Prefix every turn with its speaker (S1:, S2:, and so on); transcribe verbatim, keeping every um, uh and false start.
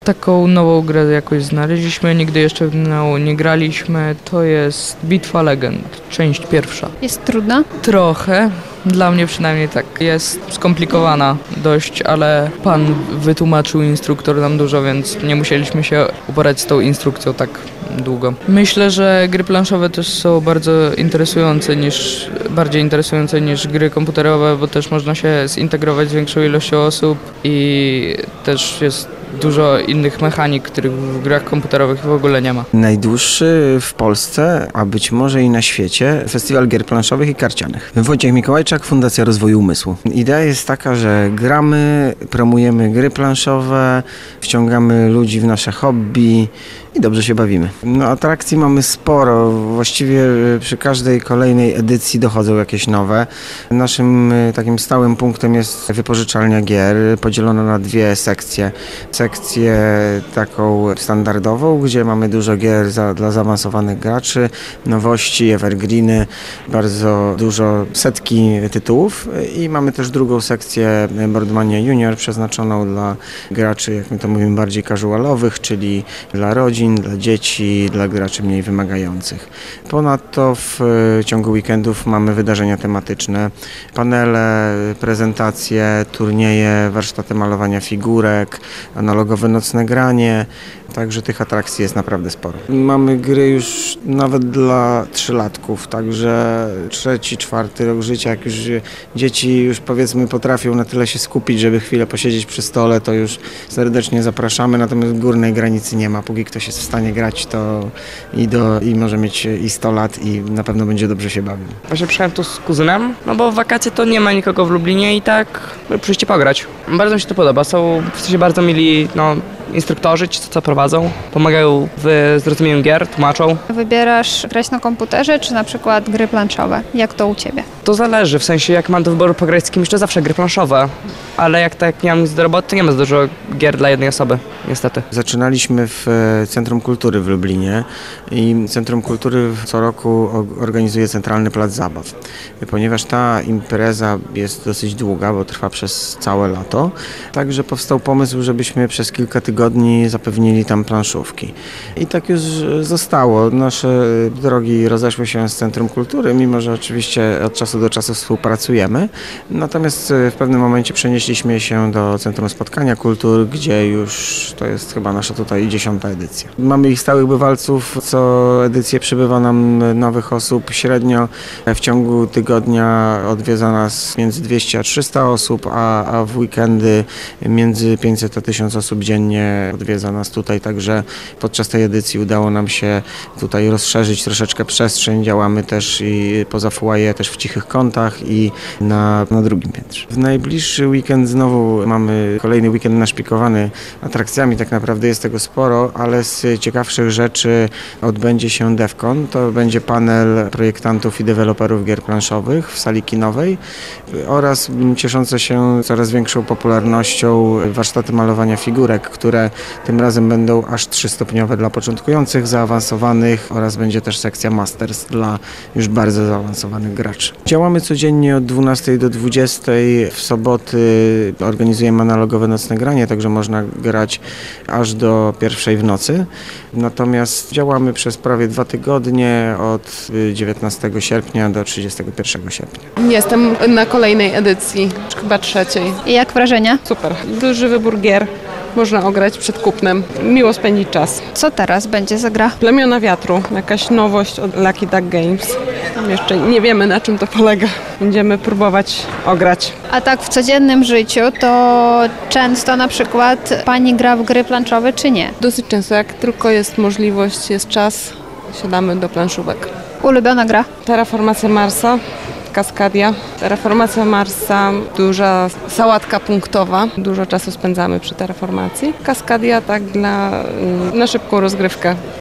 S1: Taką nową grę jakoś znaleźliśmy, nigdy jeszcze w nią nie graliśmy. To jest Bitwa Legend, część pierwsza.
S2: Jest trudna?
S1: Trochę, dla mnie przynajmniej tak. Jest skomplikowana dość, ale pan wytłumaczył instruktor nam dużo, więc nie musieliśmy się uporać z tą instrukcją tak długo. Myślę, że gry planszowe też są bardzo interesujące niż, bardziej interesujące niż gry komputerowe, bo też można się zintegrować z większą ilością osób i też jest dużo innych mechanik, których w grach komputerowych w ogóle nie ma.
S3: Najdłuższy w Polsce, a być może i na świecie, festiwal gier planszowych i karcianych. Wojciech Mikołajczak, Fundacja Rozwoju Umysłu. Idea jest taka, że gramy, promujemy gry planszowe, wciągamy ludzi w nasze hobby i dobrze się bawimy. No, atrakcji mamy sporo. Właściwie przy każdej kolejnej edycji dochodzą jakieś nowe. Naszym takim stałym punktem jest wypożyczalnia gier, podzielona na dwie sekcje. Sekcję taką standardową, gdzie mamy dużo gier za, dla zaawansowanych graczy, nowości, evergreeny, bardzo dużo, setki tytułów i mamy też drugą sekcję Boardmania Junior przeznaczoną dla graczy, jak my to mówimy, bardziej casualowych, czyli dla rodzin, dla dzieci, dla graczy mniej wymagających. Ponadto w ciągu weekendów mamy wydarzenia tematyczne, panele, prezentacje, turnieje, warsztaty malowania figurek, analogowe nocne granie, także tych atrakcji jest naprawdę sporo. Mamy gry już nawet dla trzylatków, także trzeci, czwarty rok życia, jak już dzieci już powiedzmy potrafią na tyle się skupić, żeby chwilę posiedzieć przy stole, to już serdecznie zapraszamy, natomiast górnej granicy nie ma. Póki ktoś jest w stanie grać, to i, do, i może mieć i sto lat i na pewno będzie dobrze się bawił.
S4: Właśnie przyjechałem tu z kuzynem, no bo w wakacje to nie ma nikogo w Lublinie i tak przyjście pograć. Bardzo mi się to podoba, są w sensie bardzo mili no, instruktorzy, ci co prowadzą, pomagają w zrozumieniu gier, tłumaczą.
S2: Wybierasz grać na komputerze, czy na przykład gry planszowe? Jak to u Ciebie?
S4: To zależy, w sensie jak mam do wyboru pograć z kimś, to zawsze gry planszowe, ale jak tak nie mam nic do roboty, to nie ma za dużo gier dla jednej osoby, niestety.
S3: Zaczynaliśmy w Centrum Kultury w Lublinie i Centrum Kultury co roku organizuje Centralny Plac Zabaw. Ponieważ ta impreza jest dosyć długa, bo trwa przez całe lato, także powstał pomysł, żebyśmy przez kilka tygodni zapewnili tam planszówki. I tak już zostało. Nasze drogi rozeszły się z Centrum Kultury, mimo że oczywiście od czasu do czasu współpracujemy. Natomiast w pewnym momencie przenieśliśmy się do Centrum Spotkania Kultur, gdzie już to jest chyba nasza tutaj dziesiąta edycja. Mamy ich stałych bywalców, co edycję przybywa nam nowych osób. Średnio w ciągu tygodnia odwiedza nas między dwieście a trzysta osób, a, a w weekendy między pięćset a tysiąc osób dziennie odwiedza nas tutaj, także podczas tej edycji udało nam się tutaj rozszerzyć troszeczkę przestrzeń. Działamy też i poza foyer, też w cichych kątach i na, na drugim piętrze. W najbliższy weekend znowu mamy kolejny weekend naszpikowany atrakcjami, tak naprawdę jest tego sporo, ale z ciekawszych rzeczy odbędzie się DevCon, to będzie panel projektantów i deweloperów gier planszowych w sali kinowej oraz cieszące się coraz większą popularnością warsztaty malowania figurek, które tym razem będą aż trzystopniowe dla początkujących, zaawansowanych oraz będzie też sekcja Masters dla już bardzo zaawansowanych graczy. Działamy codziennie od dwunastej do dwudziestej, w soboty organizujemy analogowe nocne granie, także można grać aż do pierwszej w nocy. Natomiast działamy przez prawie dwa tygodnie od dziewiętnastego sierpnia do trzydziestego pierwszego sierpnia.
S5: Jestem na kolejnej edycji, chyba trzeciej.
S2: I jak wrażenia?
S5: Super. Duży wybór gier. Można ograć przed kupnem. Miło spędzić czas.
S2: Co teraz będzie za gra?
S5: Plemiona Wiatru. Jakaś nowość od Lucky Duck Games. Jeszcze nie wiemy, na czym to polega. Będziemy próbować ograć.
S2: A tak w codziennym życiu to często na przykład Pani gra w gry planszowe, czy nie?
S5: Dosyć często, jak tylko jest możliwość, jest czas, siadamy do planszówek.
S2: Ulubiona gra?
S5: Terraformacja Marsa. Kaskadia. Terraformacja Marsa, duża sałatka punktowa. Dużo czasu spędzamy przy terraformacji. Kaskadia tak dla, na szybką rozgrywkę.